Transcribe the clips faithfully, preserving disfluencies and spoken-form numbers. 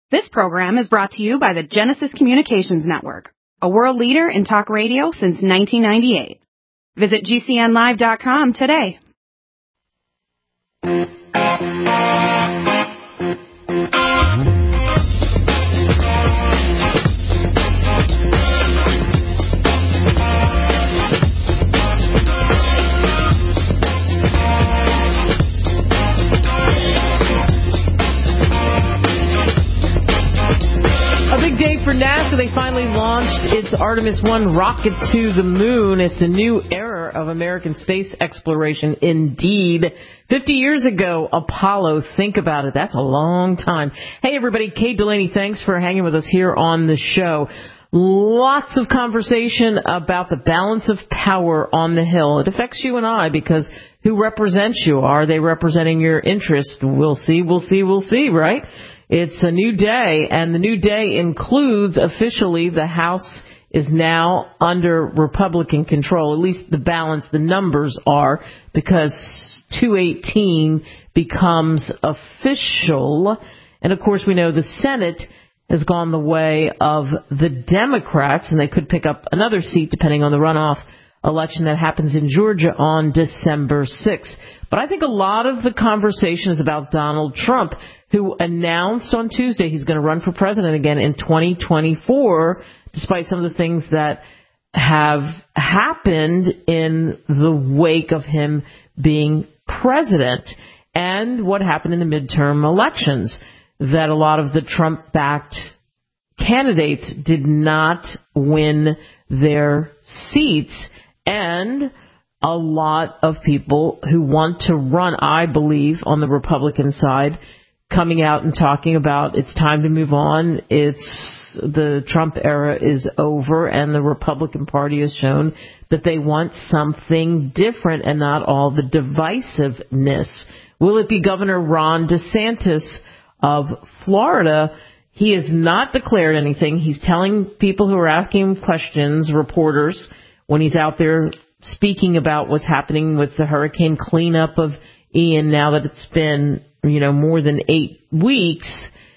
This program is brought to you by the Genesis Communications Network, a world leader in talk radio since nineteen ninety-eight. Visit G C N live dot com today. For NASA, they finally launched its Artemis one rocket to the moon. It's a new era of American space exploration indeed. fifty years ago, Apollo. Think about it. That's a long time. Hey, everybody. Kate Delaney, thanks for hanging with us here on the show. Lots of conversation about the balance of power on the Hill. It affects you and I because who represents you? Are they representing your interest? We'll see, we'll see, we'll see, right? It's a new day, and the new day includes officially the House is now under Republican control. At least the balance, the numbers are, because two eighteen becomes official. And, of course, we know the Senate has gone the way of the Democrats, and they could pick up another seat depending on the runoff election that happens in Georgia on December sixth. But I think a lot of the conversation is about Donald Trump, who announced on Tuesday he's going to run for president again in twenty twenty-four, despite some of the things that have happened in the wake of him being president and what happened in the midterm elections, that a lot of the Trump-backed candidates did not win their seats, and a lot of people who want to run, I believe, on the Republican side, coming out and talking about it's time to move on. It's the Trump era is over, and the Republican Party has shown that they want something different and not all the divisiveness. Will it be Governor Ron DeSantis of Florida? He has not declared anything. He's telling people who are asking him questions, reporters, when he's out there speaking about what's happening with the hurricane cleanup of Ian now that it's been, you know, more than eight weeks,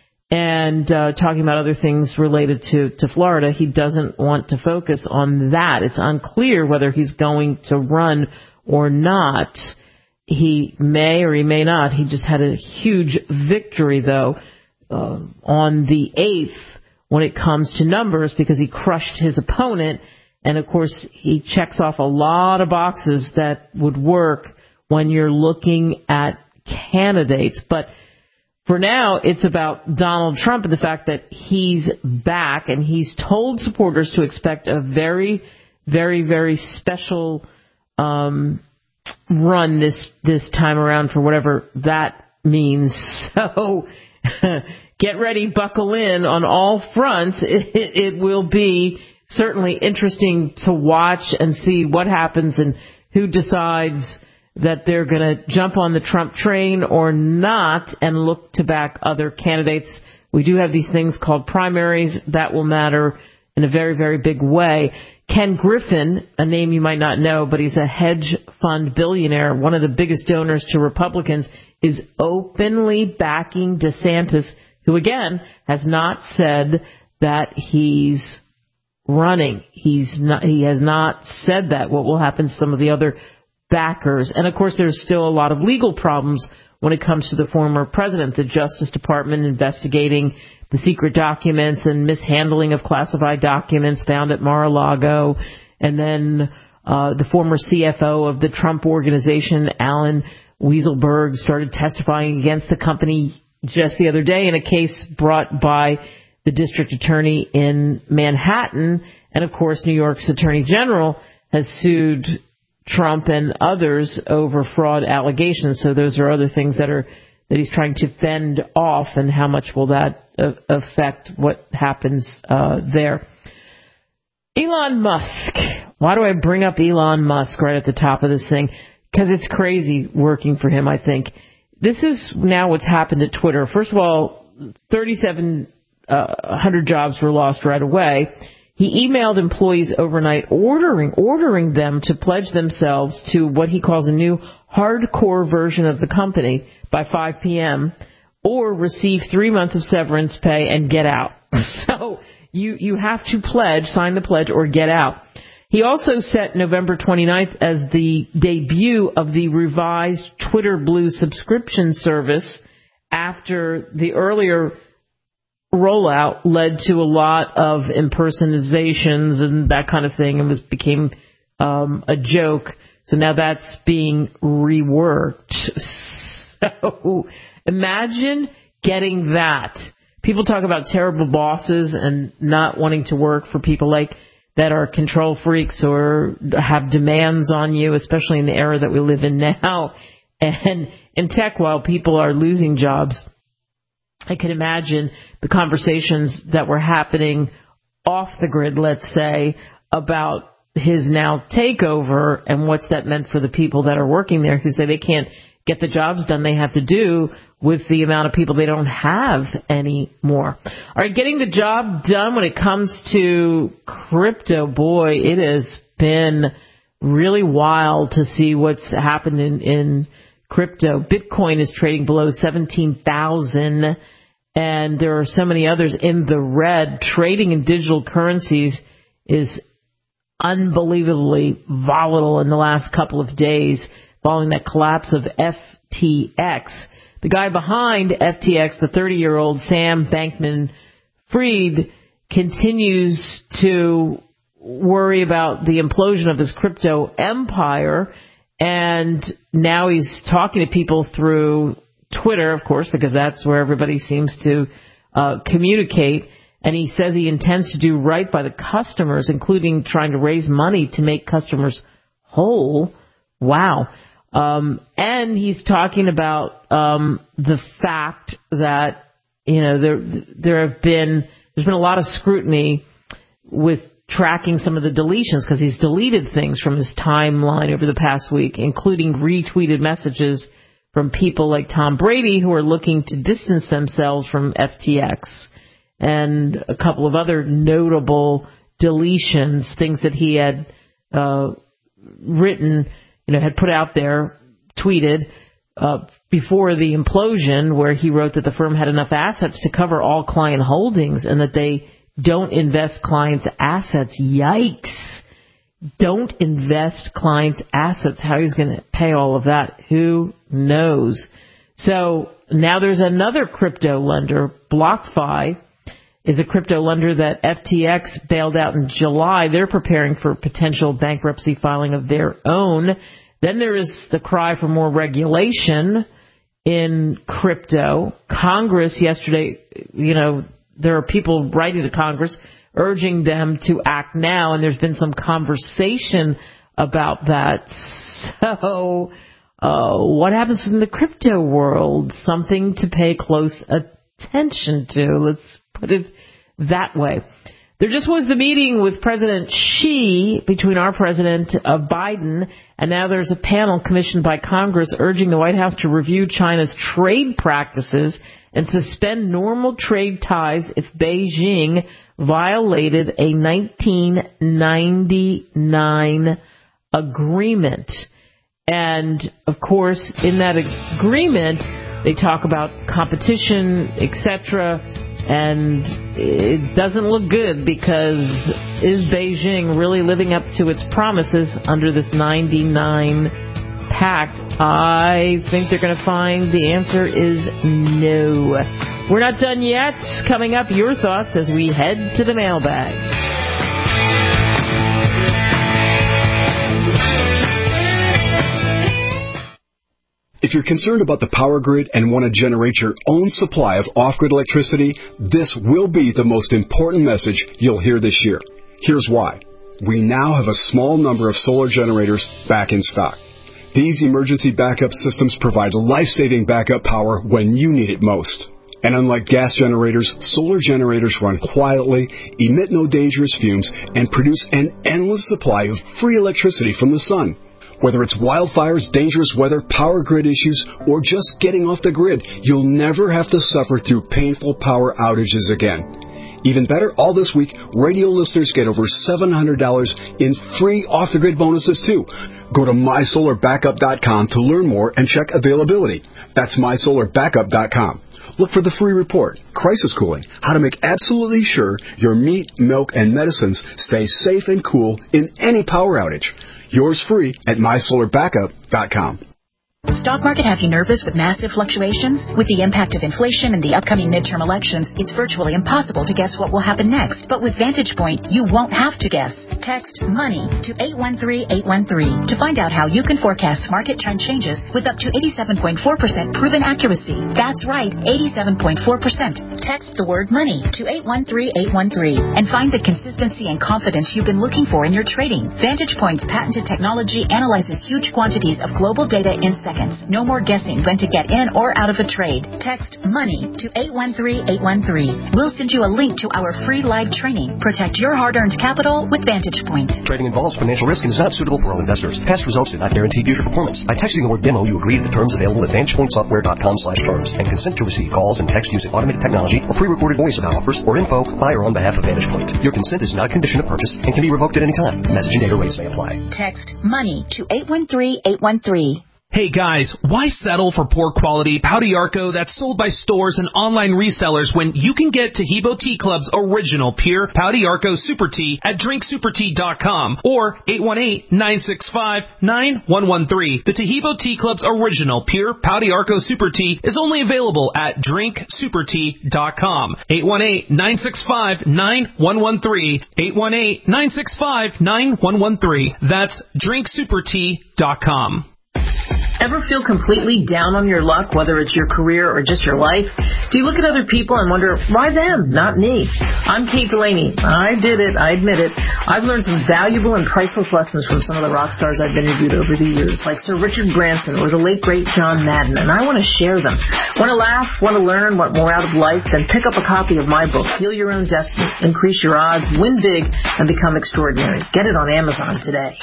and uh, talking about other things related to, to Florida. He doesn't want to focus on that. It's unclear whether he's going to run or not. He may or he may not. He just had a huge victory, though, uh, on the eighth when it comes to numbers, because he crushed his opponent. And, of course, he checks off a lot of boxes that would work when you're looking at candidates. But for now, it's about Donald Trump and the fact that he's back, and he's told supporters to expect a very, very, very special um, run this this time around, for whatever that means. So get ready, buckle in on all fronts. It, it will be certainly interesting to watch and see what happens and who decides that they're going to jump on the Trump train or not and look to back other candidates. We do have these things called primaries that will matter in a very, very big way. Ken Griffin, a name you might not know, but he's a hedge fund billionaire, one of the biggest donors to Republicans, is openly backing DeSantis, who, again, has not said that he's running. He's not, he has not said that. What will happen to some of the other backers? And, of course, there's still a lot of legal problems when it comes to the former president. The Justice Department investigating the secret documents and mishandling of classified documents found at Mar-a-Lago. And then uh, the former C F O of the Trump Organization, Alan Weisselberg, started testifying against the company just the other day in a case brought by the district attorney in Manhattan. And, of course, New York's attorney general has sued Trump and others over fraud allegations. So those are other things that are that he's trying to fend off, and how much will that uh, affect what happens uh, there. Elon Musk. Why do I bring up Elon Musk right at the top of this thing? Because it's crazy working for him, I think. This is now what's happened at Twitter. First of all, thirty-seven hundred jobs were lost right away. He emailed employees overnight ordering ordering them to pledge themselves to what he calls a new hardcore version of the company by five p.m. or receive three months of severance pay and get out. So you, you have to pledge, sign the pledge, or get out. He also set November twenty-ninth as the debut of the revised Twitter Blue subscription service after the earlier rollout led to a lot of impersonations and that kind of thing and was became um, a joke. So now that's being reworked. So imagine getting that. People talk about terrible bosses and not wanting to work for people like that are control freaks or have demands on you, especially in the era that we live in now. And in tech, while people are losing jobs, I can imagine the conversations that were happening off the grid, let's say, about his now takeover and what's that meant for the people that are working there who say they can't get the jobs done they have to do with the amount of people they don't have anymore. All right, getting the job done when it comes to crypto, boy, it has been really wild to see what's happened in, in crypto. Bitcoin is trading below seventeen thousand, and there are so many others in the red. Trading in digital currencies is unbelievably volatile in the last couple of days following that collapse of F T X. The guy behind F T X, the thirty-year-old Sam Bankman-Fried, continues to worry about the implosion of his crypto empire, and now he's talking to people through Twitter, of course, because that's where everybody seems to uh, communicate, and he says he intends to do right by the customers, including trying to raise money to make customers whole. Wow. Um, and he's talking about um, the fact that, you know, there there have been, there's been a lot of scrutiny with tracking some of the deletions because he's deleted things from his timeline over the past week, including retweeted messages from people like Tom Brady who are looking to distance themselves from F T X, and a couple of other notable deletions, things that he had uh, written, you know, had put out there, tweeted uh, before the implosion, where he wrote that the firm had enough assets to cover all client holdings and that they don't invest clients' assets. Yikes. Don't invest clients' assets. How he's going to pay all of that, who knows? So now there's another crypto lender, BlockFi, is a crypto lender that F T X bailed out in July. They're preparing for potential bankruptcy filing of their own. Then there is the cry for more regulation in crypto. Congress yesterday, you know, there are people writing to Congress urging them to act now, and there's been some conversation about that. So uh, what happens in the crypto world? Something to pay close attention to. Let's put it that way. There just was the meeting with President Xi between our president uh, Biden, and now there's a panel commissioned by Congress urging the White House to review China's trade practices and suspend normal trade ties if Beijing violated a nineteen ninety-nine agreement. And, of course, in that agreement, they talk about competition, et cetera, and it doesn't look good because is Beijing really living up to its promises under this ninety-nine pact? I think they're going to find the answer is no. We're not done yet. Coming up, your thoughts as we head to the mailbag. If you're concerned about the power grid and want to generate your own supply of off-grid electricity, this will be the most important message you'll hear this year. Here's why. We now have a small number of solar generators back in stock. These emergency backup systems provide life-saving backup power when you need it most. And unlike gas generators, solar generators run quietly, emit no dangerous fumes, and produce an endless supply of free electricity from the sun. Whether it's wildfires, dangerous weather, power grid issues, or just getting off the grid, you'll never have to suffer through painful power outages again. Even better, all this week, radio listeners get over seven hundred dollars in free off-the-grid bonuses, too. Go to my solar backup dot com to learn more and check availability. That's my solar backup dot com. look for the free report, Crisis Cooling, how to make absolutely sure your meat, milk, and medicines stay safe and cool in any power outage. Yours free at my solar backup dot com. Stock market have you nervous with massive fluctuations? With the impact of inflation and the upcoming midterm elections, it's virtually impossible to guess what will happen next. But with Vantage Point, you won't have to guess. Text MONEY to eight one three eight one three to find out how you can forecast market trend changes with up to eighty-seven point four percent proven accuracy. That's right, eighty-seven point four percent. Text the word MONEY to eight one three eight one three and find the consistency and confidence you've been looking for in your trading. Vantage Point's patented technology analyzes huge quantities of global data in seconds. No more guessing when to get in or out of a trade. Text MONEY to eight one three eight one three. We'll send you a link to our free live training. Protect your hard-earned capital with Vantage Point. Trading involves financial risk and is not suitable for all investors. Past results do not guarantee future performance. By texting the word demo, you agree to the terms available at vantage point software dot com slash terms and consent to receive calls and text using automated technology or pre-recorded voice about offers or info by or on behalf of Vantage Point. Your consent is not a condition of purchase and can be revoked at any time. Message and data rates may apply. Text MONEY to eight one three eight one three. Hey guys, why settle for poor quality Pau d'Arco that's sold by stores and online resellers when you can get Taheebo Tea Club's original pure Pau d'Arco Super Tea at drink super tea dot com or eight one eight nine six five nine one one three. The Taheebo Tea Club's original pure Pau d'Arco Super Tea is only available at drink super tea dot com. eight one eight nine six five nine one one three. eight one eight nine six five nine one one three. That's drink super tea dot com. Ever feel completely down on your luck, whether it's your career or just your life? Do you look at other people and wonder, why them, not me? I'm Kate Delaney. I did it. I admit it. I've learned some valuable and priceless lessons from some of the rock stars I've interviewed over the years, like Sir Richard Branson or the late, great John Madden, and I want to share them. Want to laugh? Want to learn? Want more out of life? Then pick up a copy of my book, Heal Your Own Destiny, Increase Your Odds, Win Big, and Become Extraordinary. Get it on Amazon today.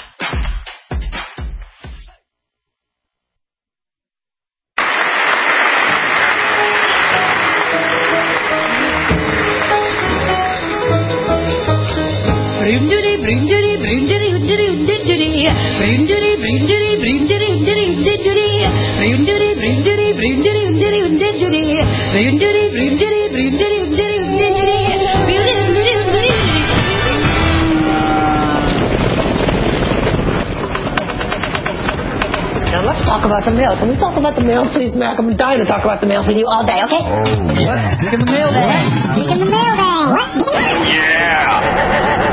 Now let's talk about the mail. Can we talk about the mail, please, Mac? I'm dying to talk about the mail with you all day, okay? Oh, yeah. Stick in the mail bag. Stick in the mail bag. Yeah.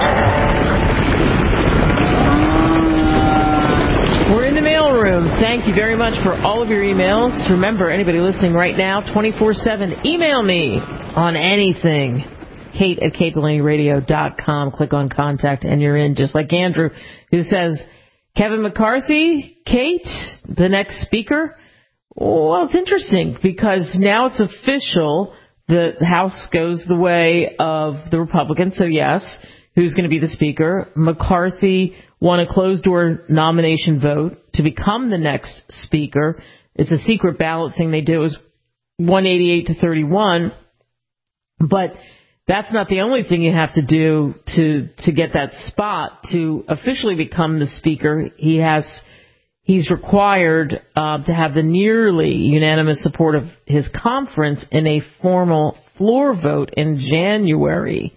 We're in the mailroom. Thank you very much for all of your emails. Remember, anybody listening right now, twenty-four seven, email me on anything. Kate at kate delaney radio dot com. Click on contact and you're in, just like Andrew, who says, Kevin McCarthy, Kate, the next speaker. Well, it's interesting because now it's official. The House goes the way of the Republicans, so yes, who's going to be the speaker? McCarthy won a closed-door nomination vote to become the next speaker. It's a secret ballot thing they do. It was one eighty-eight to thirty-one, but that's not the only thing you have to do to to get that spot. To officially become the speaker, he has he's required uh, to have the nearly unanimous support of his conference in a formal floor vote in January.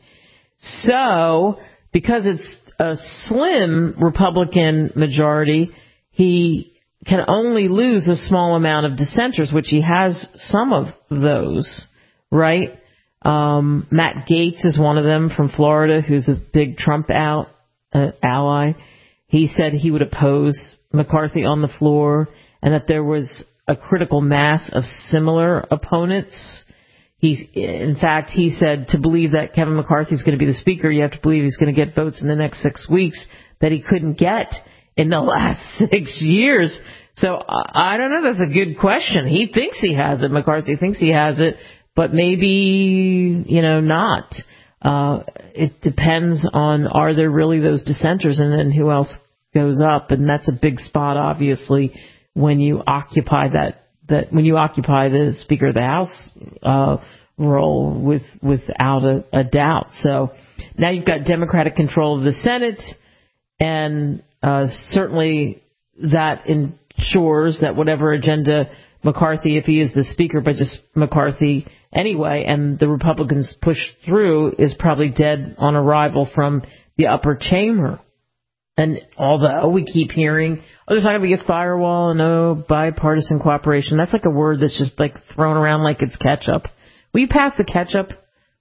So, because it's a slim Republican majority, he can only lose a small amount of dissenters, which he has some of those, right? Um, Matt Gaetz is one of them from Florida, who's a big Trump out, uh, ally. He said he would oppose McCarthy on the floor and that there was a critical mass of similar opponents. He's, in fact, he said to believe that Kevin McCarthy is going to be the speaker, you have to believe he's going to get votes in the next six weeks that he couldn't get in the last six years. So I don't know. That's a good question. He thinks he has it. McCarthy thinks he has it. But maybe, you know, not. Uh, it depends on, are there really those dissenters, and then who else goes up? And that's a big spot, obviously, when you occupy that, that when you occupy the Speaker of the House uh, role with without a, a doubt. So now you've got Democratic control of the Senate, and uh, certainly that ensures that whatever agenda McCarthy, if he is the Speaker, but just McCarthy anyway, and the Republicans push through, is probably dead on arrival from the upper chamber. And although we keep hearing, oh, there's not going to be a firewall, no bipartisan cooperation, that's like a word that's just like thrown around like it's ketchup. Will you pass the ketchup?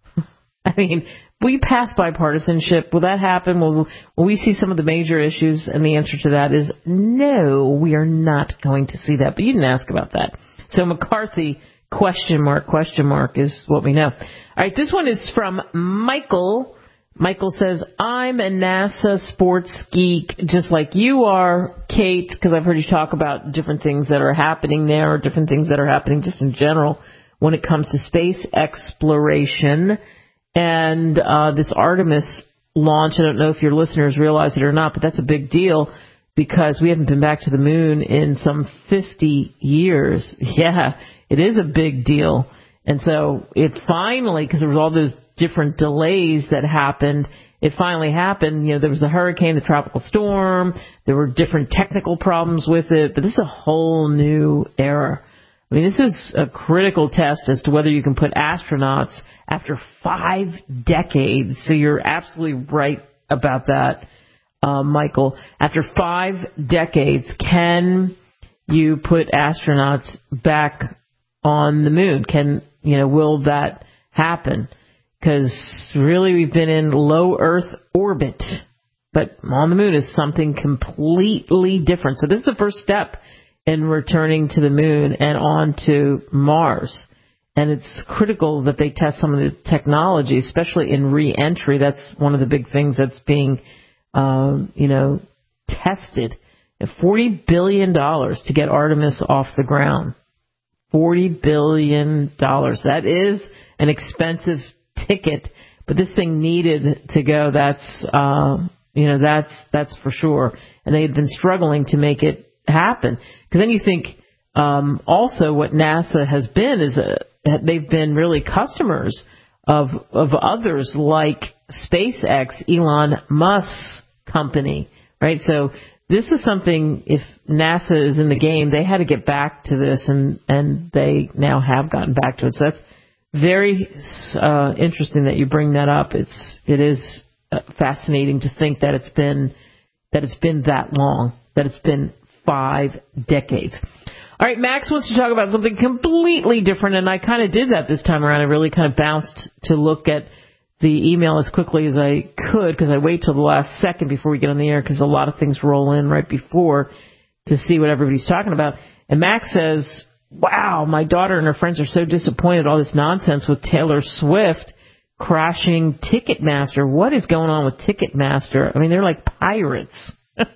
I mean, will you pass bipartisanship? Will that happen? Will, will we see some of the major issues? And the answer to that is no, we are not going to see that. But you didn't ask about that. So McCarthy, question mark, question mark is what we know. All right, this one is from Michael. Michael says, I'm a NASA sports geek, just like you are, Kate, because I've heard you talk about different things that are happening there, or different things that are happening just in general when it comes to space exploration. And uh, this Artemis launch, I don't know if your listeners realize it or not, but that's a big deal because we haven't been back to the moon in some fifty years. Yeah, it is a big deal. And so it finally, because there was all those different delays that happened, it finally happened. You know, there was the hurricane, the tropical storm, there were different technical problems with it, but this is a whole new era. I mean, this is a critical test as to whether you can put astronauts after five decades. So you're absolutely right about that, uh, Michael. After five decades, can you put astronauts back on the moon? Can, you know, will that happen? Because really we've been in low Earth orbit, but on the moon is something completely different. So this is the first step in returning to the moon and on to Mars. And it's critical that they test some of the technology, especially in re-entry. That's one of the big things that's being, um, you know, tested. forty billion dollars to get Artemis off the ground. forty billion dollars. That is an expensive ticket, but this thing needed to go. That's, uh, you know, that's, that's for sure. And they had been struggling to make it happen. Because then you think, um, also what NASA has been is a, they've been really customers of, of others like SpaceX, Elon Musk's company, right? So this is something, if NASA is in the game, they had to get back to this, and, and they now have gotten back to it. So that's very uh, interesting that you bring that up. It's it is uh, fascinating to think that it's been that it's been that long, that it's been five decades. All right, Max wants to talk about something completely different, and I kind of did that this time around. I really kind of bounced to look at the email as quickly as I could because I wait till the last second before we get on the air because a lot of things roll in right before to see what everybody's talking about. And Max says, wow, my daughter and her friends are so disappointed, all this nonsense with Taylor Swift crashing Ticketmaster. What is going on with Ticketmaster? I mean, they're like pirates.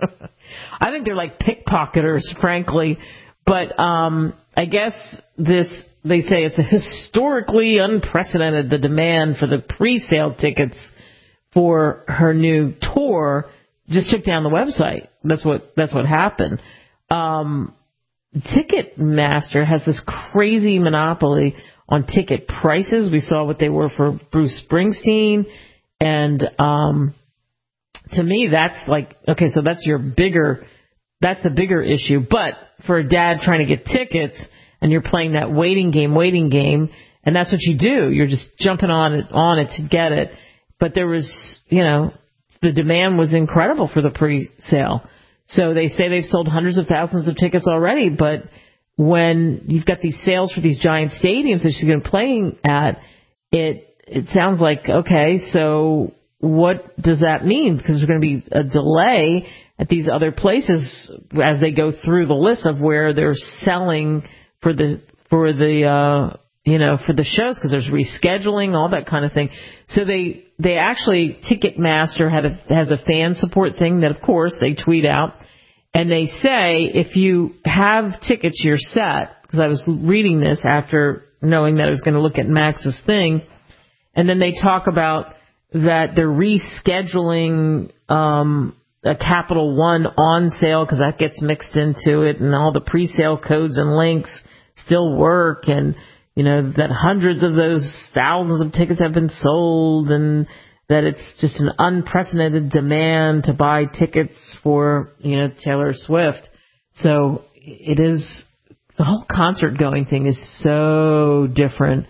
I think they're like pickpocketers, frankly. But um, I guess this, they say it's a historically unprecedented, the demand for the pre-sale tickets for her new tour just took down the website. That's what, that's what happened. Um, Ticketmaster has this crazy monopoly on ticket prices. We saw what they were for Bruce Springsteen. And um, to me, that's like, okay, so that's your bigger, that's the bigger issue. But for a dad trying to get tickets and you're playing that waiting game, waiting game, and that's what you do. You're just jumping on it, on it to get it. But there was, you know, the demand was incredible for the pre-sale. So they say they've sold hundreds of thousands of tickets already, but when you've got these sales for these giant stadiums that she's going to be playing at, it it sounds like, okay, so what does that mean? Because there's going to be a delay at these other places as they go through the list of where they're selling for the for the uh, you know for the shows, because there's rescheduling, all that kind of thing. So they they actually Ticketmaster had a, has a fan support thing that, of course, they tweet out, and they say if you have tickets, you're set. Because I was reading this after knowing that I was going to look at Max's thing, and then they talk about that they're rescheduling um, a Capital One on sale because that gets mixed into it, and all the pre-sale codes and links still work, and you know that hundreds of those thousands of tickets have been sold, and that it's just an unprecedented demand to buy tickets for, you know, Taylor Swift. So it is, the whole concert going thing is so different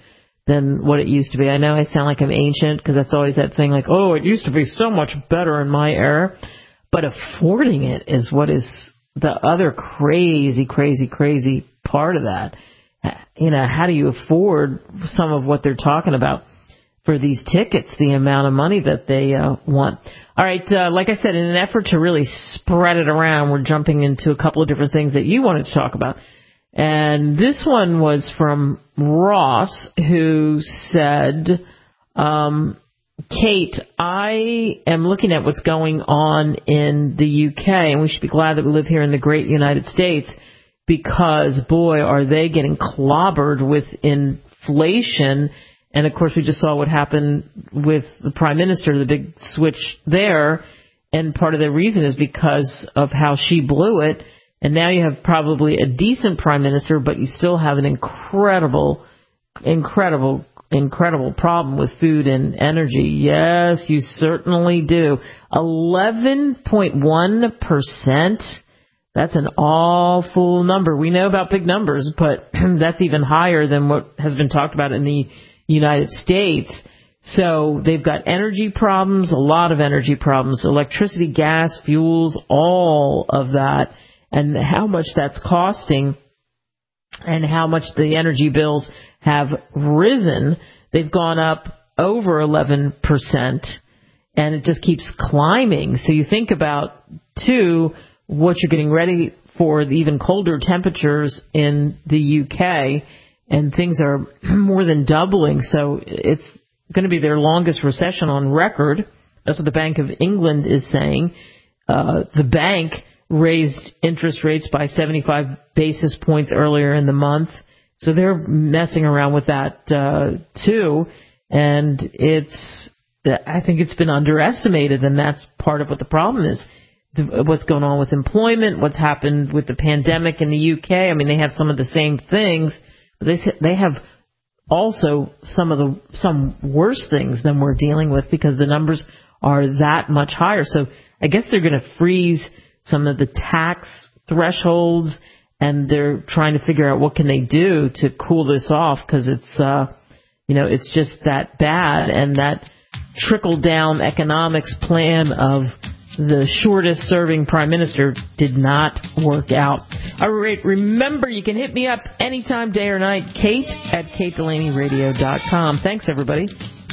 than what it used to be. I know I sound like I'm ancient because that's always that thing like, oh, it used to be so much better in my era. But affording it is what is the other crazy, crazy, crazy part of that. You know, how do you afford some of what they're talking about for these tickets, the amount of money that they uh, want? All right, uh, like I said, in an effort to really spread it around, we're jumping into a couple of different things that you wanted to talk about. And this one was from Ross, who said, um, Kate, I am looking at what's going on in the U K, and we should be glad that we live here in the great United States, because, boy, are they getting clobbered with inflation. And, of course, we just saw what happened with the Prime Minister, the big switch there. And part of the reason is because of how she blew it. And now you have probably a decent Prime Minister, but you still have an incredible, incredible, incredible problem with food and energy. Yes, you certainly do. eleven point one percent. That's an awful number. We know about big numbers, but that's even higher than what has been talked about in the United States. So they've got energy problems, a lot of energy problems, electricity, gas, fuels, all of that, and how much that's costing and how much the energy bills have risen. They've gone up over eleven percent, and it just keeps climbing. So you think about, too, what you're getting ready for, the even colder temperatures in the U K, and things are more than doubling. So it's going to be their longest recession on record. That's what the Bank of England is saying. Uh, the bank raised interest rates by seventy-five basis points earlier in the month. So they're messing around with that, uh, too. And it's, I think it's been underestimated, and that's part of what the problem is. The, what's going on with employment, what's happened with the pandemic in the U K. I mean, they have some of the same things, but they, they have also some of the, some worse things than we're dealing with, because the numbers are that much higher. So I guess they're going to freeze some of the tax thresholds, and they're trying to figure out what can they do to cool this off, because it's, uh, you know, it's just that bad. And that trickle-down economics plan of the shortest serving prime minister did not work out. All right, remember, you can hit me up anytime, day or night, Kate at kate delaney radio dot com. Thanks, everybody.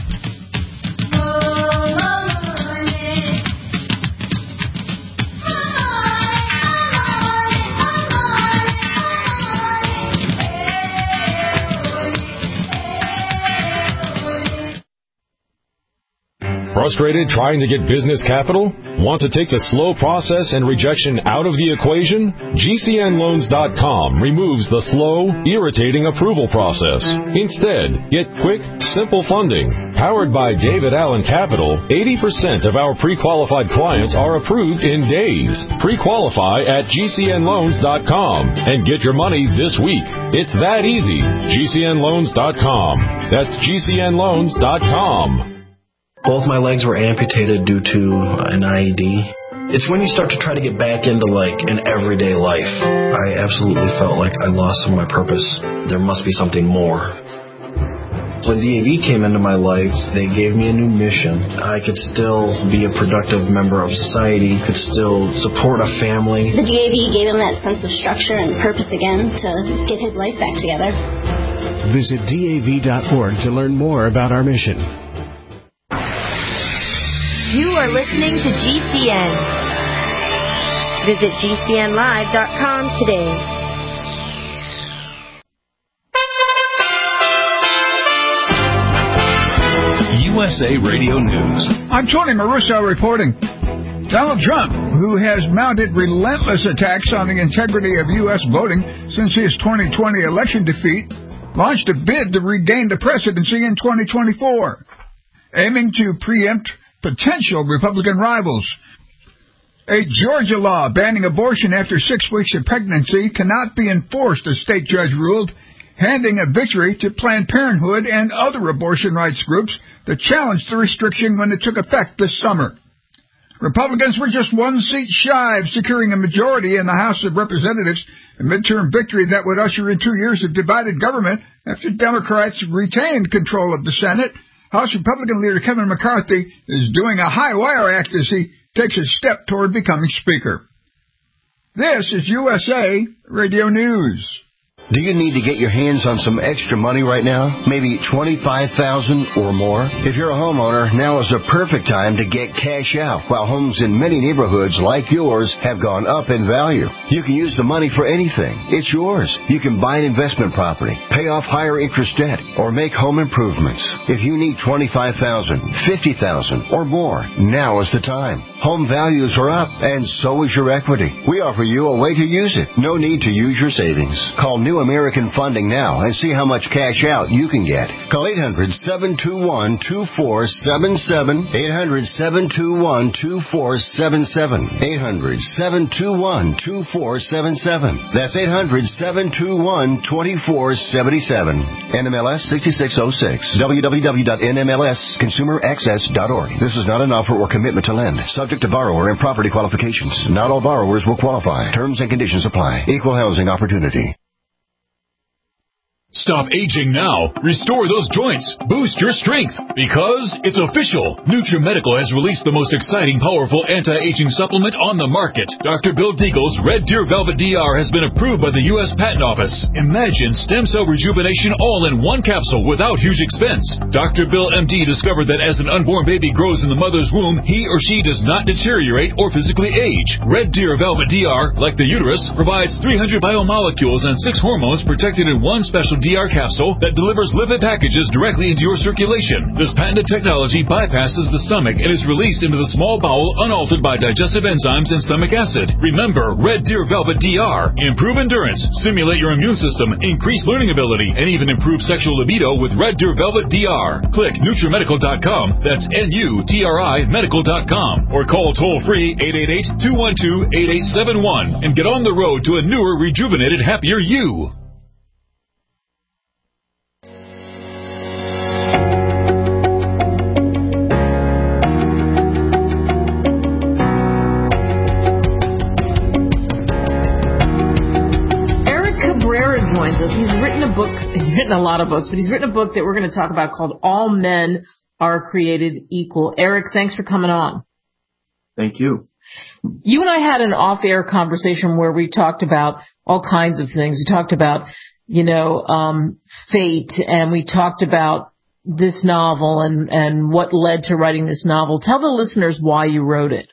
Frustrated trying to get business capital? Want to take the slow process and rejection out of the equation? G C N loans dot com removes the slow, irritating approval process. Instead, get quick, simple funding. Powered by David Allen Capital, eighty percent of our pre-qualified clients are approved in days. Pre-qualify at G C N loans dot com and get your money this week. It's that easy. G C N loans dot com. That's G C N loans dot com. Both my legs were amputated due to an I E D. It's when you start to try to get back into, like, an everyday life. I absolutely felt like I lost some of my purpose. There must be something more. When D A V came into my life, they gave me a new mission. I could still be a productive member of society, could still support a family. The D A V gave him that sense of structure and purpose again to get his life back together. Visit D A V dot org to learn more about our mission. You are listening to G C N. Visit G C N live dot com today. U S A Radio News. I'm Tony Maruso reporting. Donald Trump, who has mounted relentless attacks on the integrity of U S voting since his twenty twenty election defeat, launched a bid to regain the presidency in twenty twenty-four, aiming to preempt potential Republican rivals. A Georgia law banning abortion after six weeks of pregnancy cannot be enforced, a state judge ruled, handing a victory to Planned Parenthood and other abortion rights groups that challenged the restriction when it took effect this summer. Republicans were just one seat shy of securing a majority in the House of Representatives, a midterm victory that would usher in two years of divided government after Democrats retained control of the Senate. House Republican leader Kevin McCarthy is doing a high-wire act as he takes a step toward becoming Speaker. This is U S A Radio News. Do you need to get your hands on some extra money right now? Maybe twenty-five thousand dollars or more? If you're a homeowner, now is the perfect time to get cash out. While homes in many neighborhoods like yours have gone up in value, you can use the money for anything. It's yours. You can buy an investment property, pay off higher interest debt, or make home improvements. If you need twenty-five thousand dollars, fifty thousand dollars, or more, now is the time. Home values are up, and so is your equity. We offer you a way to use it. No need to use your savings. Call New American Funding now and see how much cash out you can get. Call eight hundred, seven two one, two four seven seven, eight hundred, seven two one, two four seven seven, eight hundred, seven two one, two four seven seven. That's eight hundred, seven two one, two four seven seven. N M L S sixty-six oh six. w w w dot n m l s consumer access dot org. This is not an offer or commitment to lend. Subject to borrower and property qualifications. Not all borrowers will qualify. Terms and conditions apply. Equal housing opportunity. Stop aging now. Restore those joints. Boost your strength. Because it's official. NutriMedical has released the most exciting, powerful anti-aging supplement on the market. Doctor Bill Deagle's Red Deer Velvet D R has been approved by the U S Patent Office. Imagine stem cell rejuvenation all in one capsule without huge expense. Doctor Bill M D discovered that as an unborn baby grows in the mother's womb, he or she does not deteriorate or physically age. Red Deer Velvet D R, like the uterus, provides three hundred biomolecules and six hormones protected in one special D R capsule that delivers lipid packages directly into your circulation. This patented technology bypasses the stomach and is released into the small bowel unaltered by digestive enzymes and stomach acid. Remember, Red Deer Velvet D R. Improve endurance, stimulate your immune system, increase learning ability, and even improve sexual libido with Red Deer Velvet D R. Click NutriMedical dot com. That's N U T R I medical dot com. Or call toll-free eight eight eight, two one two, eight eight seven one and get on the road to a newer, rejuvenated, happier you. He's written a book, he's written a lot of books, but he's written a book that we're going to talk about called All Men Are Created Equal. Eric, thanks for coming on. Thank you. You and I had an off-air conversation where we talked about all kinds of things. We talked about, you know, um, fate, and we talked about this novel and, and what led to writing this novel. Tell the listeners why you wrote it.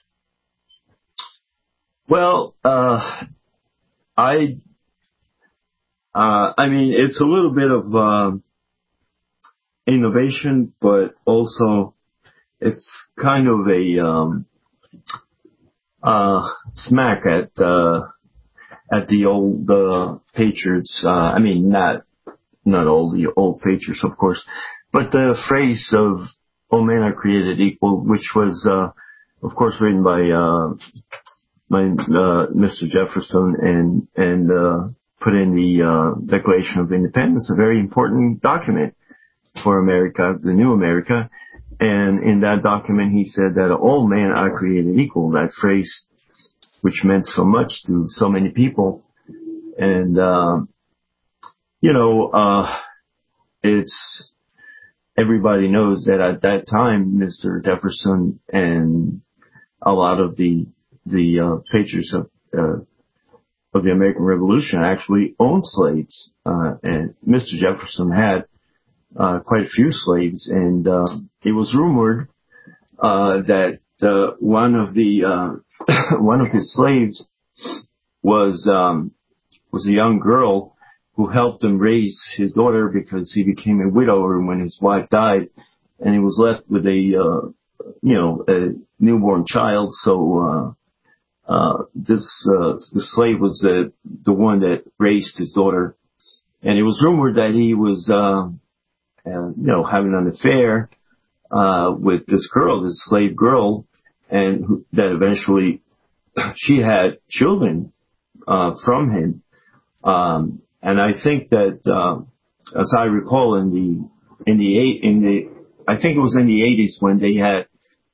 Well, uh, I... Uh, I mean, it's a little bit of uh, innovation, but also it's kind of a um, uh, smack at uh, at the old uh, Patriots. Uh, I mean, not not all the old Patriots, of course, but the phrase of "all men are created equal," which was, uh, of course, written by uh, by uh, Mister Jefferson and and. Uh, put in the uh, Declaration of Independence, a very important document for America, the new America. And in that document, he said that all men are created equal. That phrase, which meant so much to so many people. And, uh, you know, uh, it's, everybody knows that at that time, Mister Jefferson and a lot of the, the, uh, patriots of, uh, of the American Revolution actually owned slaves, uh, and Mister Jefferson had, uh, quite a few slaves, and, uh, it was rumored, uh, that, uh, one of the, uh, one of his slaves was, um, was a young girl who helped him raise his daughter because he became a widower when his wife died, and he was left with a, uh, you know, a newborn child, so, uh, Uh, this, uh, the slave was the, the one that raised his daughter. And it was rumored that he was, uh, uh you know, having an affair, uh, with this girl, this slave girl, and who, that eventually she had children, uh, from him. Um, and I think that, uh, as I recall in the, in the eight, in the, I think it was in the eighties when they had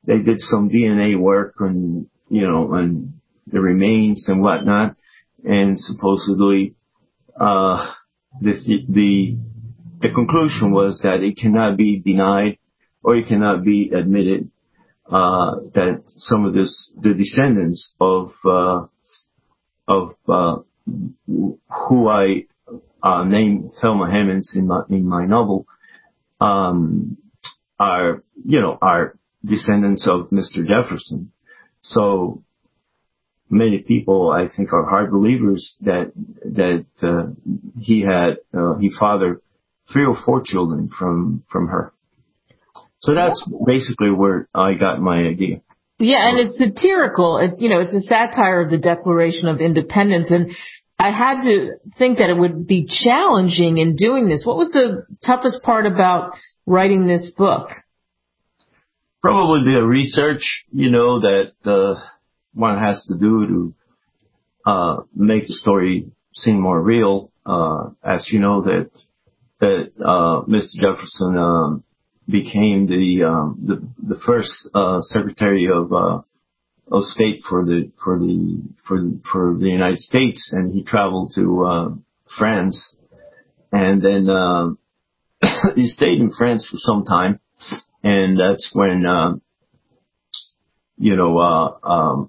they did some D N A work and, you know, and the remains and whatnot. And supposedly, uh, the, the, the conclusion was that it cannot be denied or it cannot be admitted, uh, that some of this, the descendants of, uh, of, uh, who I, uh, named Thelma Hemings in my, in my novel, um, are, you know, are descendants of Mister Jefferson. So many people, I think, are hard believers that, that, uh, he had, uh, he fathered three or four children from, from her. So that's basically where I got my idea. Yeah, and it's satirical. It's, you know, it's a satire of the Declaration of Independence. And I had to think that it would be challenging in doing this. What was the toughest part about writing this book? Probably the research, you know, that uh, one has to do to uh, make the story seem more real. Uh, as you know, that that uh, Mister Jefferson um, became the um, the, the first uh, Secretary of uh, of State for the for the for for the United States, and he traveled to uh, France, and then uh, he stayed in France for some time. And that's when, uh, you know, uh, um,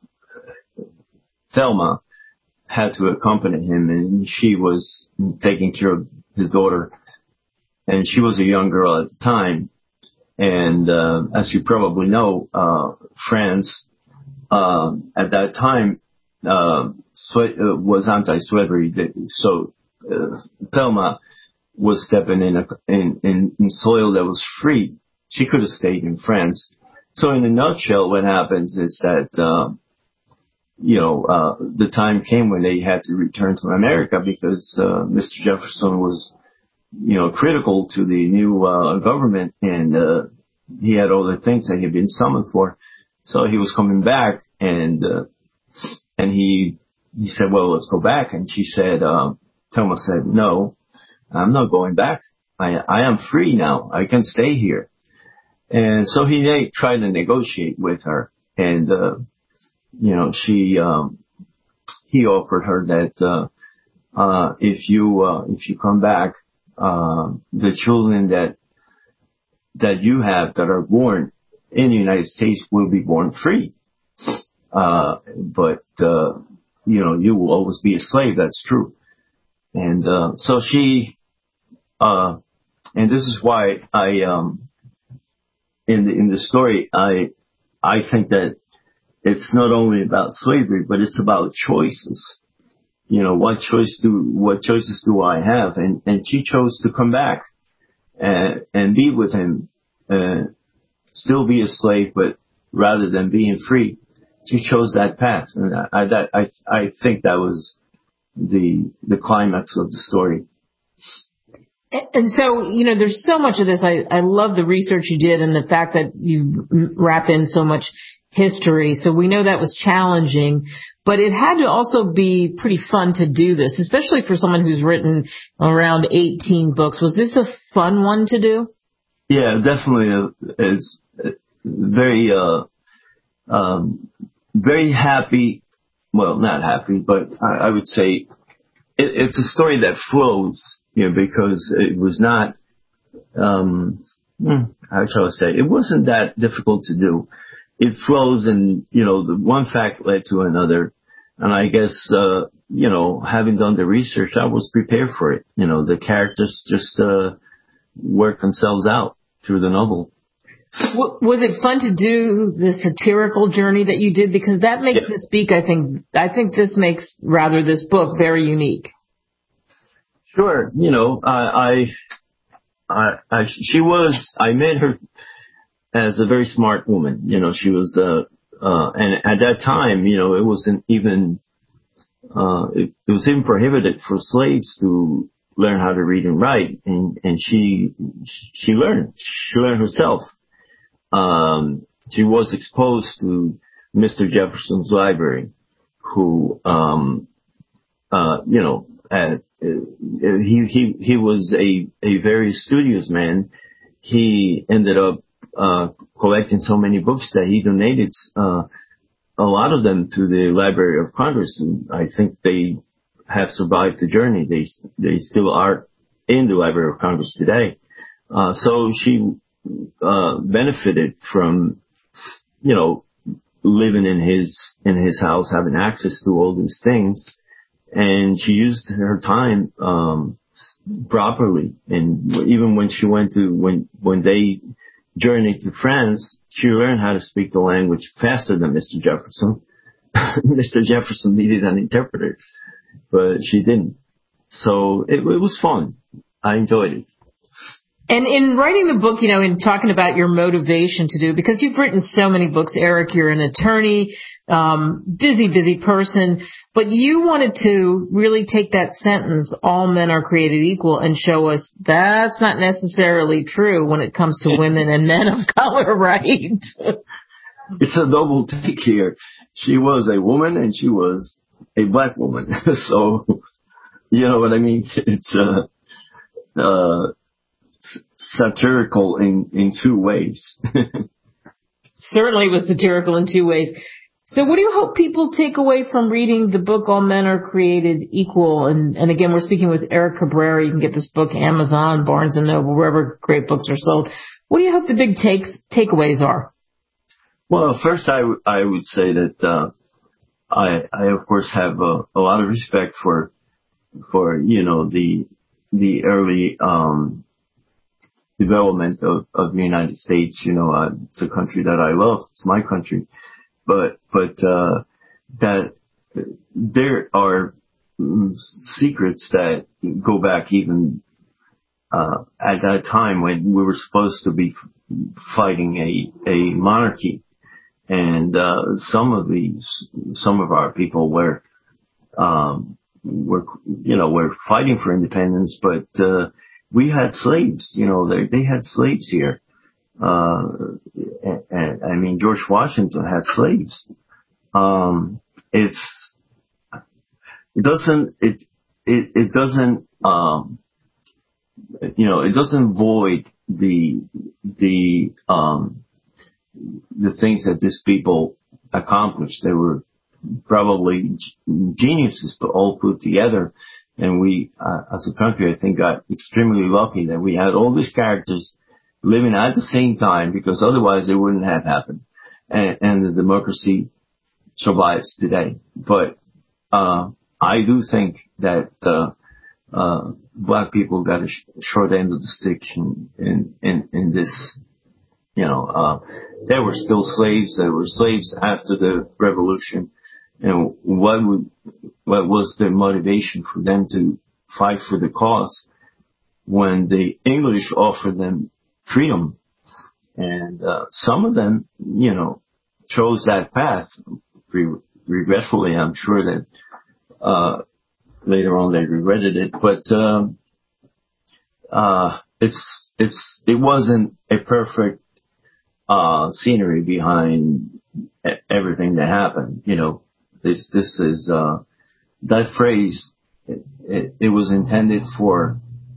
Thelma had to accompany him, and she was taking care of his daughter. And she was a young girl at the time. And, uh, as you probably know, uh, France, uh, at that time, uh, was anti-slavery. So, uh, Thelma was stepping in, a, in, in, in soil that was free. She could have stayed in France. So in a nutshell, what happens is that, uh, you know, uh, the time came when they had to return to America because, uh, Mister Jefferson was, you know, critical to the new, uh, government, and, uh, he had all the things that he had been summoned for. So he was coming back, and, uh, and he, he said, well, let's go back. And she said, uh, Thelma said, no, I'm not going back. I, I am free now. I can stay here. And so he tried to negotiate with her, and, uh, you know, she, um, he offered her that, uh, uh, if you, uh, if you come back, uh, the children that, that you have that are born in the United States will be born free. Uh, but, uh, you know, you will always be a slave. That's true. And, uh, so she, uh, and this is why I, um, In the, in the story, I, I think that it's not only about slavery, but it's about choices. You know, what choice do, what choices do I have? And, and she chose to come back and, and be with him, uh, still be a slave, but rather than being free, she chose that path. And I, that, I, I think that was the, the climax of the story. And so, you know, there's so much of this. I, I love the research you did and the fact that you wrap in so much history. So we know that was challenging, but it had to also be pretty fun to do this, especially for someone who's written around eighteen books. Was this a fun one to do? Yeah, definitely. It's very, uh, um, very happy. Well, not happy, but I, I would say it, it's a story that flows. You know, because it was not, um, how shall I say, it wasn't that difficult to do. It flows, and, you know, the one fact led to another. And I guess, uh, you know, having done the research, I was prepared for it. You know, the characters just, uh, work themselves out through the novel. Was it fun to do the satirical journey that you did? Because that makes yeah. this book, I think, I think this makes, rather, this book very unique. Sure. You know, I, I, I, I, she was, I met her as a very smart woman. You know, she was, uh, uh, and at that time, you know, it wasn't even, uh, it, it was even prohibited for slaves to learn how to read and write. And, and she, she learned, she learned herself. Um, she was exposed to Mister Jefferson's library, who, um, uh, you know, uh, he, he, he was a, a very studious man. He ended up uh, collecting so many books that he donated uh, a lot of them to the Library of Congress, and I think they have survived the journey. They they still are in the Library of Congress today. Uh, so she uh, benefited from, you know, living in his in his house, having access to all these things, and she used her time um, properly. And even when she went to when when they journeyed to France, she learned how to speak the language faster than Mister Jefferson. Mister Jefferson needed an interpreter, but she didn't. So it, it was fun. I enjoyed it. And in writing the book, you know, in talking about your motivation to do, because you've written so many books, Eric, you're an attorney, um, busy, busy person, but you wanted to really take that sentence, all men are created equal, and show us that's not necessarily true when it comes to women and men of color, right? It's a double take here. She was a woman and she was a black woman. So, you know what I mean? It's, uh, uh, satirical in, in two ways. Certainly was satirical in two ways. So what do you hope people take away from reading the book, All Men Are Created Equal? And, and again, we're speaking with Eric Cabrera. You can get this book Amazon, Barnes and Noble, wherever great books are sold. What do you hope the big takes, takeaways are? Well, first I, w- I would say that, uh, I, I of course have a, a lot of respect for, for, you know, the, the early, um, development of, of the United States. You know, uh, it's a country that I love. It's my country. But, but, uh, that there are secrets that go back even, uh, at that time when we were supposed to be fighting a, a monarchy. And, uh, some of these, some of our people were, um, were, you know, were fighting for independence, but, uh, we had slaves, you know, they, they had slaves here. Uh, and, and, I mean, George Washington had slaves. Um, it's, it doesn't, it, it, it doesn't, um, you know, it doesn't void the, the, um, the things that these people accomplished. They were probably geniuses, but all put together. And we, uh, as a country, I think got extremely lucky that we had all these characters living at the same time, because otherwise it wouldn't have happened. And, and the democracy survives today. But, uh, I do think that, uh, uh, black people got a sh- short end of the stick in, in, in, in this, you know, uh, there were still slaves. There were slaves after the revolution. And what would, what was their motivation for them to fight for the cause when the English offered them freedom? And, uh, some of them, you know, chose that path. Re- regretfully, I'm sure that, uh, later on they regretted it, but, um, uh, it's, it's, it wasn't a perfect, uh, scenery behind everything that happened, you know. This, this is, uh, that phrase, it, it, it was intended for,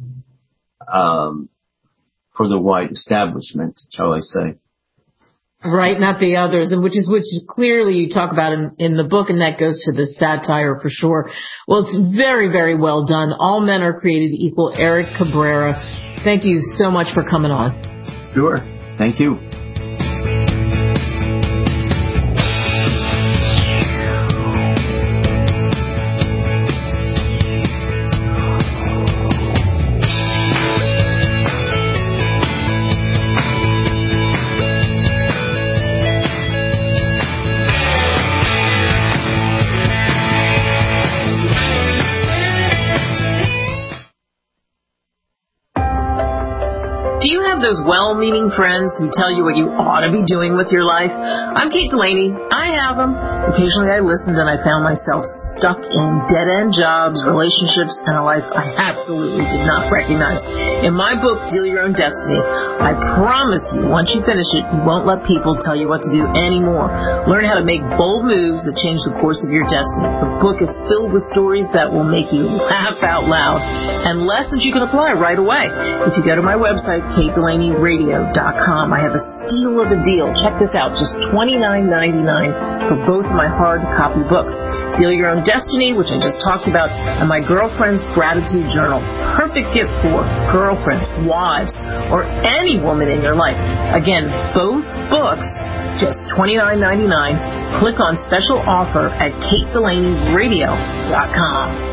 um, for the white establishment, shall I say. Right, not the others, and which is, which is clearly you talk about in, in the book, and that goes to the satire for sure. Well, it's very, very well done. All Men Are Created Equal. Eric Cabrera, thank you so much for coming on. Sure. Thank you. Those well-meaning friends who tell you what you ought to be doing with your life. I'm Kate Delaney. I have them. Occasionally I listened and I found myself stuck in dead-end jobs, relationships, and a life I absolutely did not recognize. In my book, Deal Your Own Destiny, I promise you, once you finish it, you won't let people tell you what to do anymore. Learn how to make bold moves that change the course of your destiny. The book is filled with stories that will make you laugh out loud and lessons you can apply right away. If you go to my website, Kate Delaney Delaney Radio dot com. I have a steal of a deal. Check this out. Just twenty-nine ninety-nine for both of my hard copy books. Deal Your Own Destiny, which I just talked about, and my Girlfriend's Gratitude Journal. Perfect gift for girlfriends, wives, or any woman in your life. Again, both books, just twenty-nine ninety-nine. Click on special offer at Kate Delaney Radio dot com.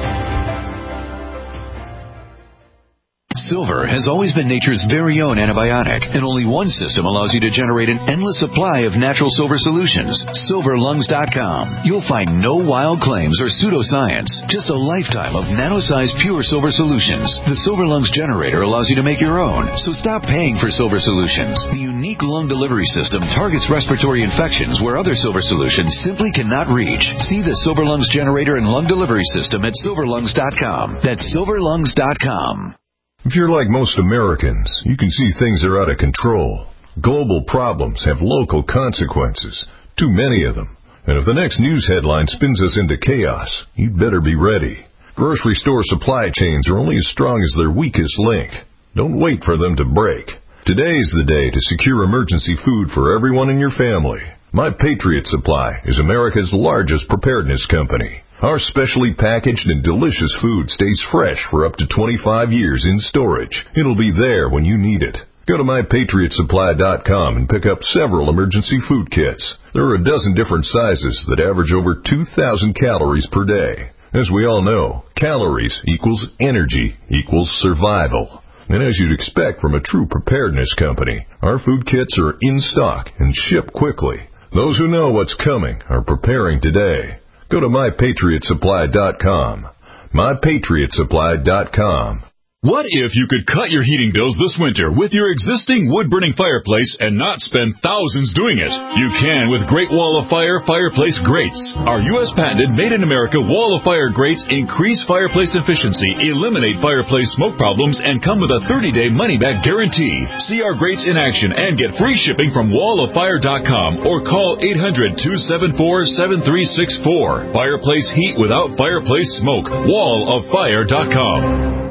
Silver has always been nature's very own antibiotic, and only one system allows you to generate an endless supply of natural silver solutions. Silver Lungs dot com. You'll find no wild claims or pseudoscience, just a lifetime of nano-sized pure silver solutions. The Silver Lungs generator allows you to make your own, so stop paying for silver solutions. The unique lung delivery system targets respiratory infections where other silver solutions simply cannot reach. See the Silver Lungs generator and lung delivery system at Silver Lungs dot com. That's Silver Lungs dot com. If you're like most Americans, you can see things are out of control. Global problems have local consequences, too many of them. And if the next news headline spins us into chaos, you'd better be ready. Grocery store supply chains are only as strong as their weakest link. Don't wait for them to break. Today's the day to secure emergency food for everyone in your family. My Patriot Supply is America's largest preparedness company. Our specially packaged and delicious food stays fresh for up to twenty-five years in storage. It'll be there when you need it. Go to my patriot supply dot com and pick up several emergency food kits. There are a dozen different sizes that average over two thousand calories per day. As we all know, calories equals energy equals survival. And as you'd expect from a true preparedness company, our food kits are in stock and ship quickly. Those who know what's coming are preparing today. Go to my patriot supply dot com. my patriot supply dot com. What if you could cut your heating bills this winter with your existing wood-burning fireplace and not spend thousands doing it? You can with Great Wall of Fire Fireplace Grates. Our U S patented made-in-America Wall of Fire grates increase fireplace efficiency, eliminate fireplace smoke problems, and come with a thirty-day money-back guarantee. See our grates in action and get free shipping from wall of fire dot com or call eight hundred, two seven four, seven three six four. Fireplace heat without fireplace smoke. wall of fire dot com.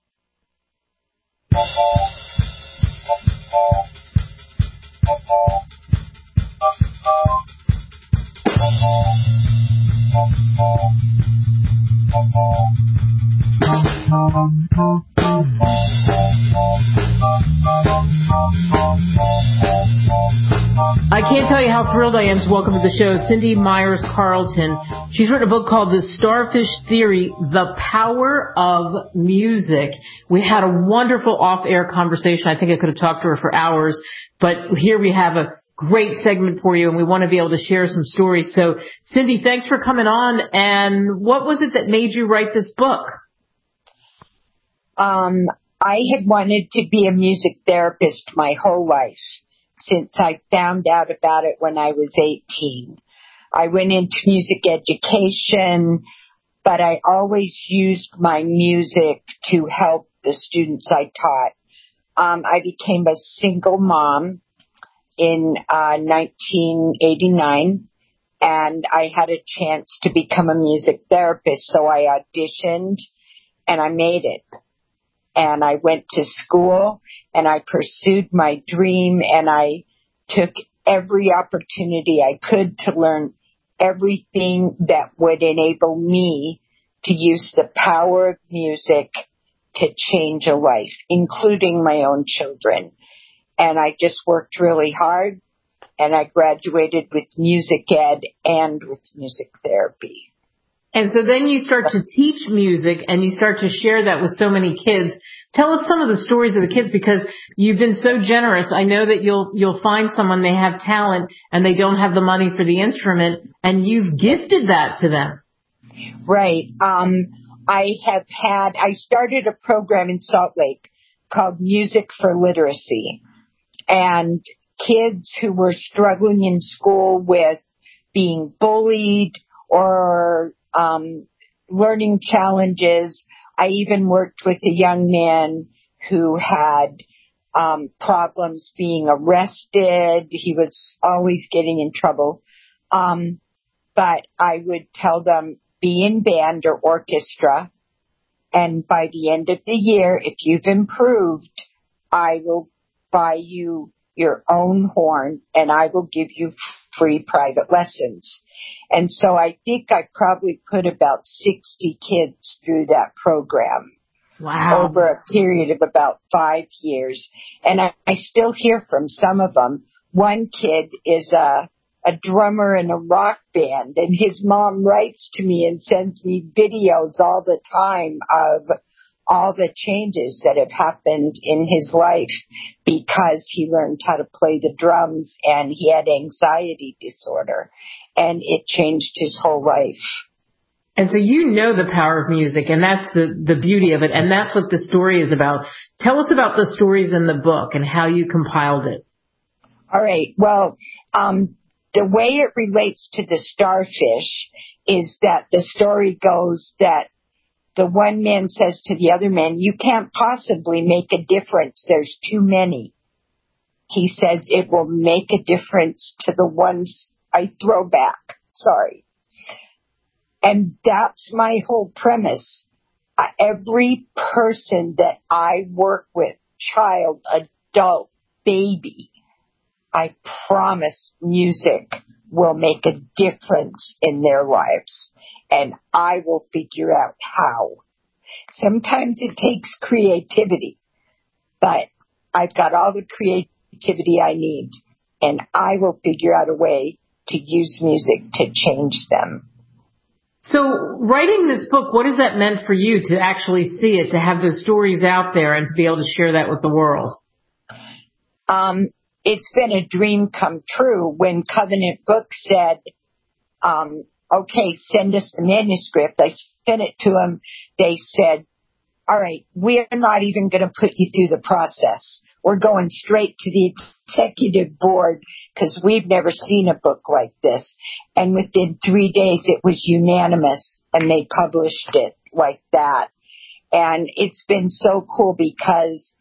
I can't tell you how thrilled I am to welcome to the show Cindy Myers Carleton. She's written a book called The Starfish Theory, The Power of Music. We had a wonderful off-air conversation. I think I could have talked to her for hours, but here we have a great segment for you, and we want to be able to share some stories. So, Cindy, thanks for coming on. And what was it that made you write this book? Um, I had wanted to be a music therapist my whole life, since I found out about it when I was eighteen. I went into music education, but I always used my music to help the students I taught. Um, I became a single mom in uh, nineteen eighty-nine, and I had a chance to become a music therapist, so I auditioned, and I made it. And I went to school, and I pursued my dream, and I took every opportunity I could to learn everything that would enable me to use the power of music to change a life, including my own children. And I just worked really hard, and I graduated with music ed and with music therapy. And so then you start to teach music, and you start to share that with so many kids. Tell us some of the stories of the kids, because you've been so generous. I know that you'll you'll find someone, they have talent, and they don't have the money for the instrument, and you've gifted that to them. Right. Um, I have had, I started a program in Salt Lake called Music for Literacy. And kids who were struggling in school with being bullied or um, learning challenges. I even worked with a young man who had um, problems being arrested. He was always getting in trouble. Um, but I would tell them, be in band or orchestra, and by the end of the year, if you've improved, I will buy you your own horn and I will give you free private lessons. And so I think I probably put about sixty kids through that program. Wow. Over a period of about five years. And I, I still hear from some of them. One kid is a, a drummer in a rock band, and his mom writes to me and sends me videos all the time of all the changes that have happened in his life because he learned how to play the drums and he had anxiety disorder, and it changed his whole life. And so you know the power of music, and that's the, the beauty of it, and that's what the story is about. Tell us about the stories in the book and how you compiled it. All right. Well, um, the way it relates to the starfish is that the story goes that the one man says to the other man, you can't possibly make a difference. There's too many. He says it will make a difference to the ones I throw back. Sorry. And that's my whole premise. Uh, every person that I work with, child, adult, baby, I promise music will make a difference in their lives. And I will figure out how. Sometimes it takes creativity, but I've got all the creativity I need, and I will figure out a way to use music to change them. So writing this book, what has that meant for you to actually see it, to have those stories out there and to be able to share that with the world? Um, it's been a dream come true. When Covenant Books said, um, okay, send us the manuscript, I sent it to them. They said, all right, we're not even going to put you through the process. We're going straight to the executive board because we've never seen a book like this. And within three days, it was unanimous, and they published it like that. And it's been so cool because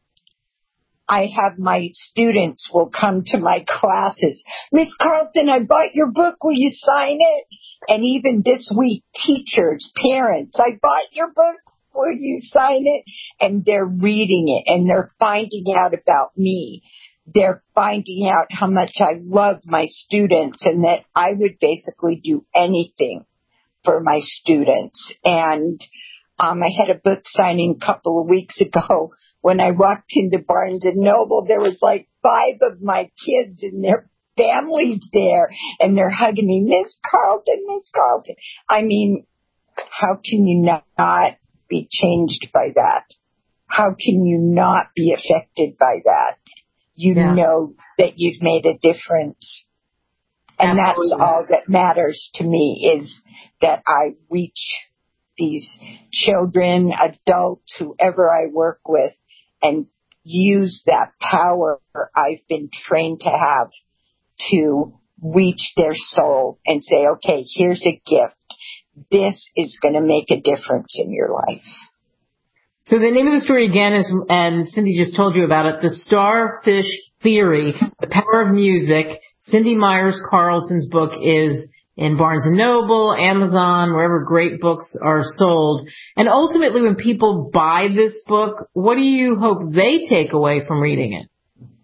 I have my students will come to my classes. Miss Carlton, I bought your book. Will you sign it? And even this week, teachers, parents, I bought your book. Will you sign it? And they're reading it, and they're finding out about me. They're finding out how much I love my students and that I would basically do anything for my students. And um, I had a book signing a couple of weeks ago. When I walked into Barnes and Noble, there was like five of my kids and their families there, and they're hugging me, Miss Carlton, Miss Carlton. I mean, how can you not be changed by that? How can you not be affected by that? You yeah. know that you've made a difference. And Absolutely. That's all that matters to me, is that I reach these children, adults, whoever I work with, and use that power I've been trained to have to reach their soul and say, okay, here's a gift. This is going to make a difference in your life. So the name of the story again is, and Cindy just told you about it, The Starfish Theory, The Power of Music. Cindy Myers Carlton's book is in Barnes and Noble, Amazon, wherever great books are sold. And ultimately, when people buy this book, what do you hope they take away from reading it?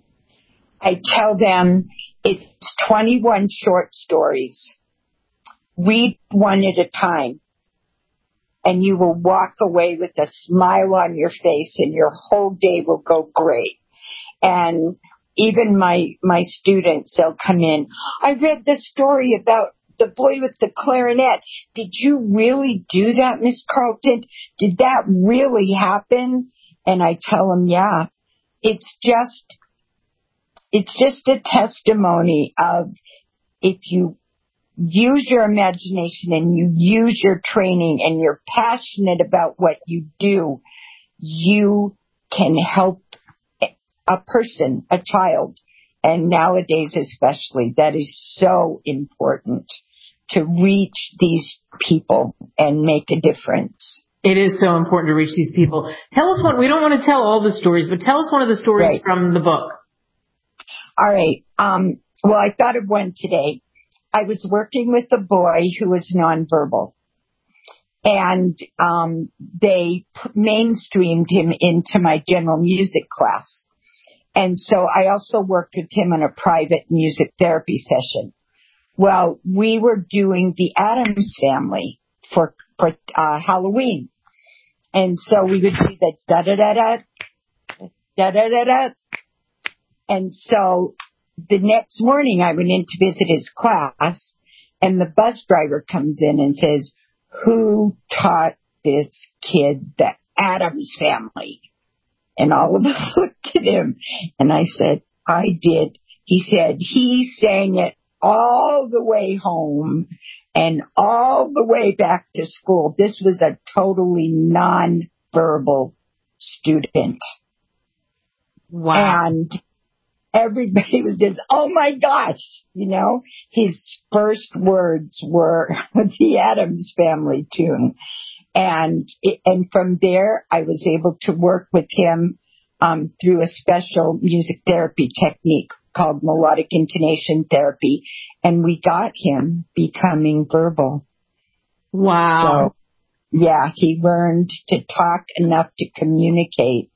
I tell them it's twenty-one short stories. Read one at a time, and you will walk away with a smile on your face, and your whole day will go great. And even my my students, they'll come in, I read the story about the boy with the clarinet. Did you really do that, Miss Carlton? Did that really happen? And I tell them, yeah. It's just, it's just a testimony of, if you use your imagination and you use your training and you're passionate about what you do, you can help a person, a child. And nowadays especially, that is so important, to reach these people and make a difference. It is so important to reach these people. Tell us one, we don't want to tell all the stories, but tell us one of the stories right. from the book. All right. Um, well, I thought of one today. I was working with a boy who was nonverbal, and um, they mainstreamed him into my general music class. And so I also worked with him on a private music therapy session. Well, we were doing the Addams Family for, for uh, Halloween. And so we would do the da-da-da-da, da-da-da-da. And so the next morning I went in to visit his class, and the bus driver comes in and says, who taught this kid the Addams Family? And all of us looked at him, and I said, I did. He said, he sang it all the way home and all the way back to school. This was a totally non-verbal student. Wow. And everybody was just, oh my gosh, you know, his first words were the Addams Family tune. And, and from there, I was able to work with him, um, through a special music therapy technique called melodic intonation therapy. And we got him becoming verbal. Wow. So, yeah, he learned to talk enough to communicate.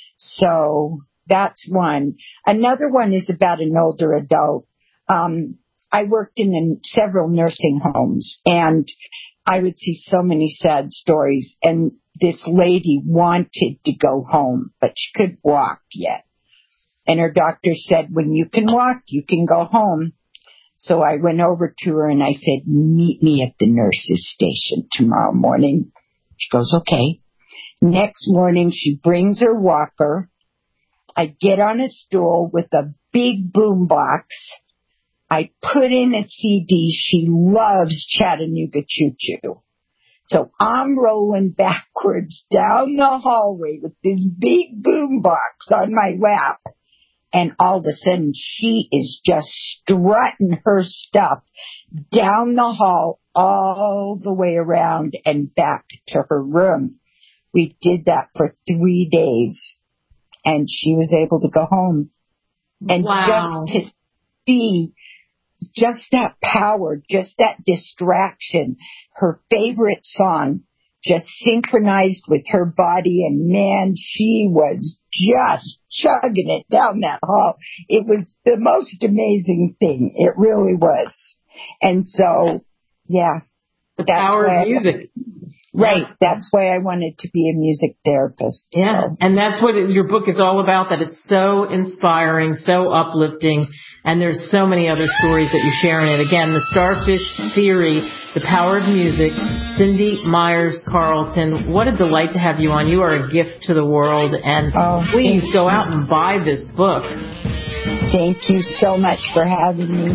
So that's one. Another one is about an older adult. Um, I worked in, in several nursing homes, and I would see so many sad stories. And this lady wanted to go home, but she couldn't walk yet. And her doctor said, when you can walk, you can go home. So I went over to her and I said, meet me at the nurse's station tomorrow morning. She goes, okay. Next morning, she brings her walker. I get on a stool with a big boom box. I put in a C D. She loves Chattanooga Choo Choo. So I'm rolling backwards down the hallway with this big boom box on my lap. And all of a sudden, she is just strutting her stuff down the hall all the way around and back to her room. We did that for three days, and she was able to go home. And wow. just to see just that power, just that distraction, her favorite song just synchronized with her body, and man, she was just chugging it down that hall. It was the most amazing thing. It really was. And so, yeah. The power of music. Right. That's why I wanted to be a music therapist. Yeah. So. And that's what your book is all about, that it's so inspiring, so uplifting, and there's so many other stories that you share in it. Again, The Starfish Theory, The Power of Music, Cindy Myers Carlton. What a delight to have you on. You are a gift to the world, and oh, please go out and buy this book. Thank you so much for having me.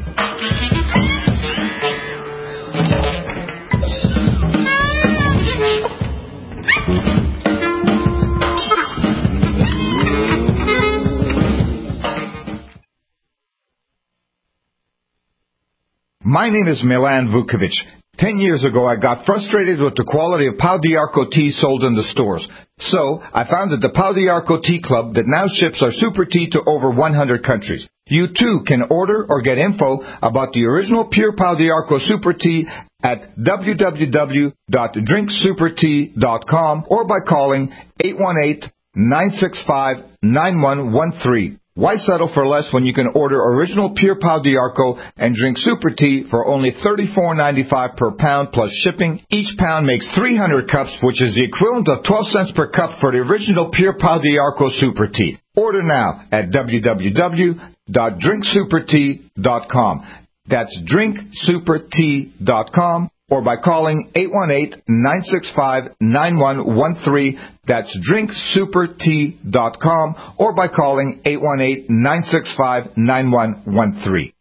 My name is Milan Vukovic. Ten years ago, I got frustrated with the quality of Pau D'Arco tea sold in the stores. So, I founded the Pau D'Arco Tea Club that now ships our super tea to over one hundred countries. You too can order or get info about the original pure Pau D'Arco super tea at w w w dot drink super tea dot com or by calling eight one eight, nine six five, nine one one three. Why settle for less when you can order original pure Pau D'Arco and drink super tea for only thirty-four ninety-five per pound plus shipping? Each pound makes three hundred cups, which is the equivalent of twelve cents per cup for the original pure Pau D'Arco super tea. Order now at w w w dot drink super tea dot com. That's drink super tea dot com or by calling eight one eight, nine six five, nine one one three. That's drink super tea dot com or by calling eight one eight, nine six five, nine one one three.